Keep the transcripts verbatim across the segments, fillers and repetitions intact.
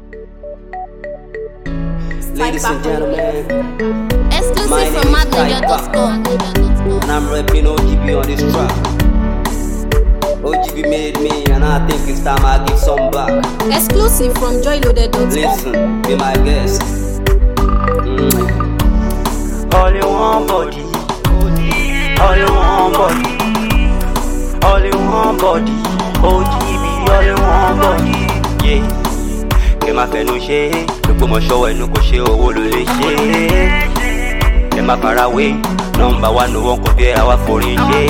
Ladies and gentlemen, Exclusive from mad ninja dot com. and I'm rapping O G B on this track. O G B made me, and I think it's time I give some back. Exclusive from joy loaded dot com. Listen, be my guest. Mm. All in one body, all in one body, all in one body, O G B, all in one body, yeah. Kẹ́ máa fẹnu ṣe, l'Ògbómọ̀ṣọ́ ẹnu kò ṣe owó ló lè ṣe. Kẹ́ máa farawé, number one no one compare our foreign ṣe.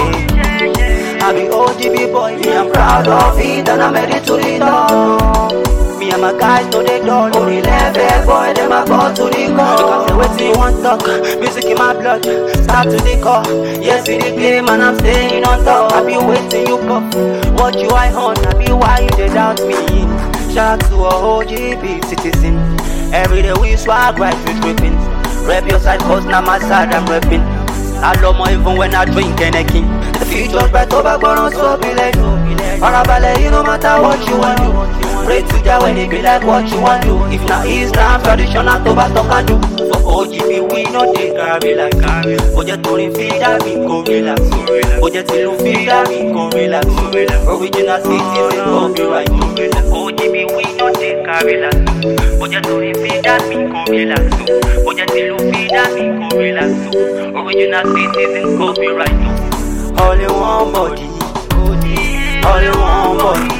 I be O G B boy, me I'm proud of it and I'm ready to lead on. Me and my guys know they don't only level boy, them I go to the core. Because say wetin you want talk, music in my blood, start to the core. Yes, we the game and I'm staying on top. I be waiting you puff, what you eye on, I be why you they doubt me. Shout out to a O G B citizen. Every day we swag right with ripping. Rep your side cause now my side I'm repping. I love more even when I drink anything. The future's bright over gonna so be like Farabale, you no matter what you want to do. Pray to Jah when it be like what you want to do. If not Islam, traditional to back talk and do. For O G B we no take carry like carry. Oje tori feed and me go relax. Oje tilu feed and me go relax. Original citizen copyright. O G B we no take carry like. Oje tori feed and me go relax. Oje tilu feed and me go relax. Original citizen copyright. All in one body, all in one body,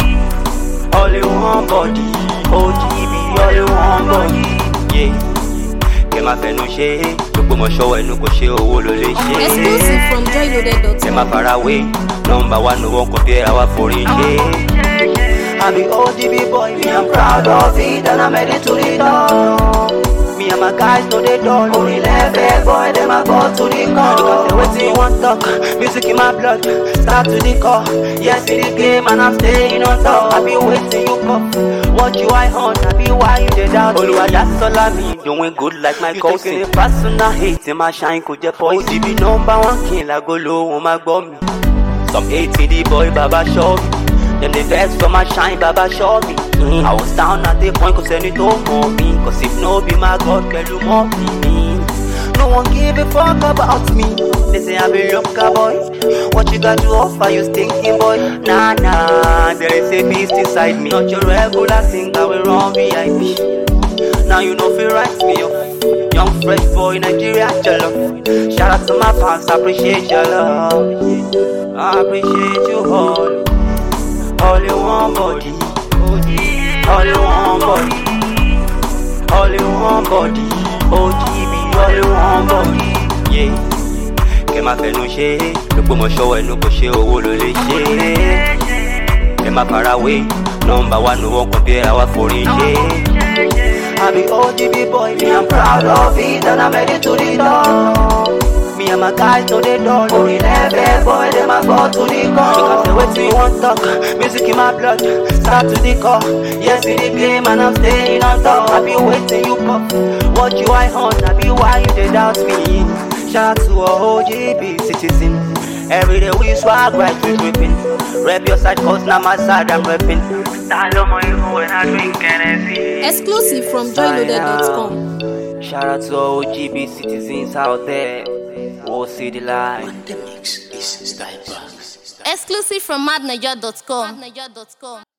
all in one body, O G B, all in one body, yeah. Kẹ́ máa fẹnu ṣe, l'Ògbómọ̀ṣọ́ ẹnu kò ṣe owó ló lè ṣe. Exclusive from joy loaded dot Kẹ́ com. máa farawé, number one no one compare our foreign ṣe. I be O G B boy, me I'm proud of it and I'm ready to lead on. Me and my guys know they don't only level boy, them I go to the core. Because say wetin you want talk, music in my blood, start to the core. Yes, in the game and I'm staying on top. I be waiting you puff, what you eye on, I be why you dey doubt me. Oluwa that's all I mean, doing good like my cousin. You taking a personal hate in my shine, could you poison? O G B number one king, like go low on my bum. Some hate the boy, Baba show me. Them the vex for my shine, Baba show me. Mm. I was down at the point, cause any don't more me. Cause if no be my God, can you more me? No one give a fuck about me. They say I'm a local boy. What you got to offer, you stinking boy? Nah, nah, there is a beast inside me. Not your regular singer, we run V I P. Now you know feel right me up. Young fresh boy, Nigeria, your love. Shout out to my fans, I appreciate your love. I appreciate you all. All in one body, all in one body, all in one body, O G B, all in one body, yeah. Kẹ́ máa fẹnu ṣe, l'Ògbómọ̀ṣọ́ ẹnu kò ṣe owó ló lè ṣe. Kẹ́ máa farawé, number one no one compare our foreign ṣe. I be O G B boy, me I'm proud of it and I'm ready to lead on. Me and my guys know they don't only level boy, them I go to the core. Because say wetin you want talk, music in my blood, start to the core. Yes, in the game and I'm staying on top. I be waiting you puff, what you eye on, I be why you they doubt me. Shout out to a O G B citizen. Every day we swag right with ripping. Rep your side cause now my side I'm repping. Stand on my even when I drink Hennessy. Exclusive from joy loaded dot com. Shout out to O G B citizens out there. We'll see the line. Exclusive from mad ninja dot com.